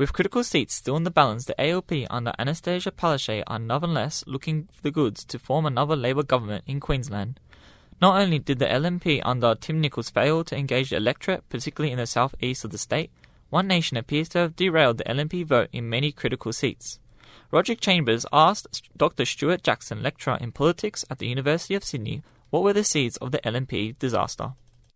With critical seats still in the balance, the ALP under Anastasia Palaszczuk are nonetheless looking for the goods to form another Labour government in Queensland. Not only did the LNP under Tim Nicholls fail to engage the electorate, particularly in the south-east of the state, One Nation appears to have derailed the LNP vote in many critical seats. Roderick Chambers asked Dr. Stuart Jackson, lecturer in politics at the University of Sydney, what were the seeds of the LNP disaster.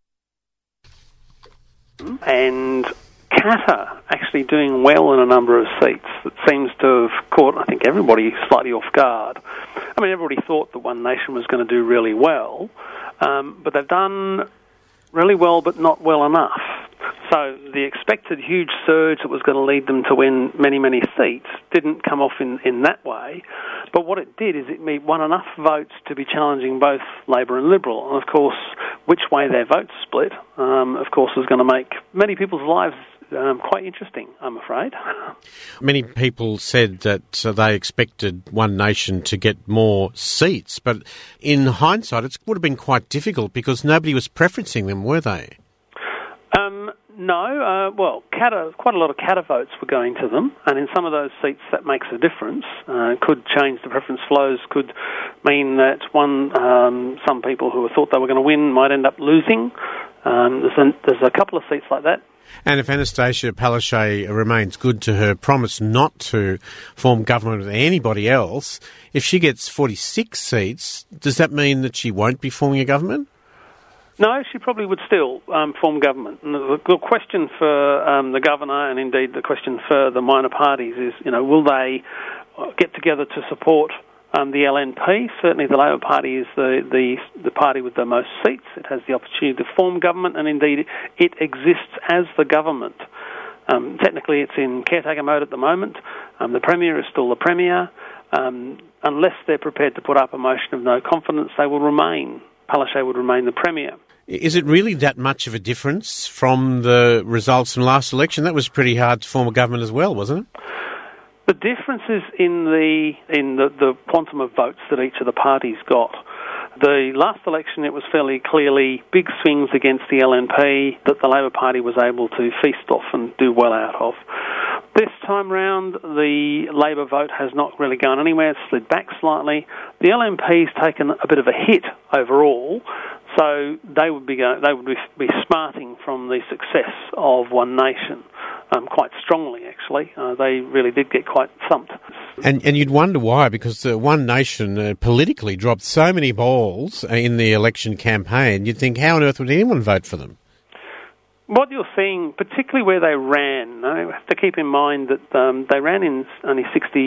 And Katter actually doing well in a number of seats. It seems to have caught, I think, everybody slightly off guard. I mean, everybody thought that One Nation was going to do really well, but they've done really well, but not well enough. So the expected huge surge that was going to lead them to win many, many seats didn't come off in that way. But what it did is it won enough votes to be challenging both Labor and Liberal. And, of course, which way their votes split, of course, was going to make many people's lives quite interesting, I'm afraid. Many people said that they expected One Nation to get more seats, but in hindsight it would have been quite difficult because nobody was preferencing them, were they? No. Well, Katter, quite a lot of Katter votes were going to them, and in some of those seats that makes a difference. Could change the preference flows, could mean that some people who thought they were going to win might end up losing. There's a couple of seats like that. And if Anastasia Palaszczuk remains good to her promise not to form government with anybody else, if she gets 46 seats, does that mean that she won't be forming a government? No, she probably would still form government. And the question for the governor, and indeed the question for the minor parties, is, will they get together to support the LNP? Certainly the Labor Party is the party with the most seats. It has the opportunity to form government, and indeed it exists as the government. Technically it's in caretaker mode at the moment. The Premier is still the Premier. Unless they're prepared to put up a motion of no confidence, Palaszczuk would remain the Premier. Is it really that much of a difference from the results from last election? That was pretty hard to form a government as well, wasn't it? The difference is in the quantum of votes that each of the parties got. The last election, it was fairly clearly big swings against the LNP that the Labor Party was able to feast off and do well out of. This time round, the Labor vote has not really gone anywhere. It's slid back slightly. The LNP's taken a bit of a hit overall, so they would be smarting from the success of One Nation quite strongly, actually. They really did get quite thumped. And you'd wonder why, because One Nation politically dropped so many balls in the election campaign. You'd think, how on earth would anyone vote for them? What you're seeing, particularly where they ran, you have to keep in mind that they ran in only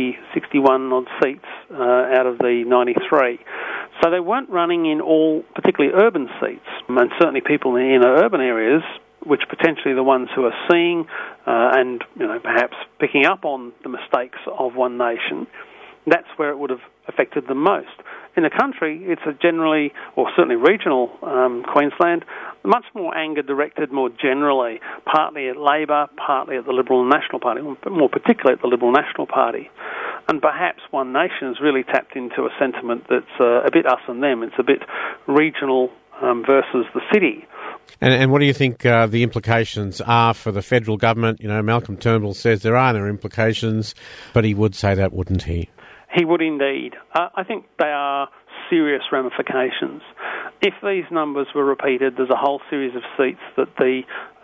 61 odd seats out of the 93. So they weren't running in all particularly urban seats, and certainly people in urban areas, which potentially the ones who are seeing and perhaps picking up on the mistakes of One Nation. That's where it would have affected them most. In the country, it's a generally, or certainly regional Queensland, much more anger directed more generally, partly at Labor, partly at the Liberal and National Party, but more particularly at the Liberal National Party. And perhaps One Nation has really tapped into a sentiment that's a bit us and them. It's a bit regional versus the city. And what do you think the implications are for the federal government? Malcolm Turnbull says there are no implications, but he would say that, wouldn't he? He would indeed. I think they are serious ramifications. If these numbers were repeated, there's a whole series of seats that the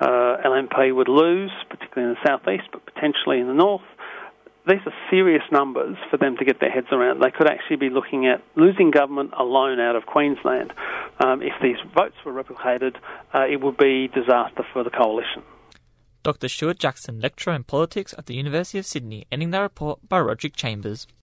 LNP would lose, particularly in the southeast, but potentially in the north. These are serious numbers for them to get their heads around. They could actually be looking at losing government alone out of Queensland. If these votes were replicated, it would be disaster for the coalition. Dr. Stuart Jackson, lecturer in politics at the University of Sydney, ending the report by Roderick Chambers.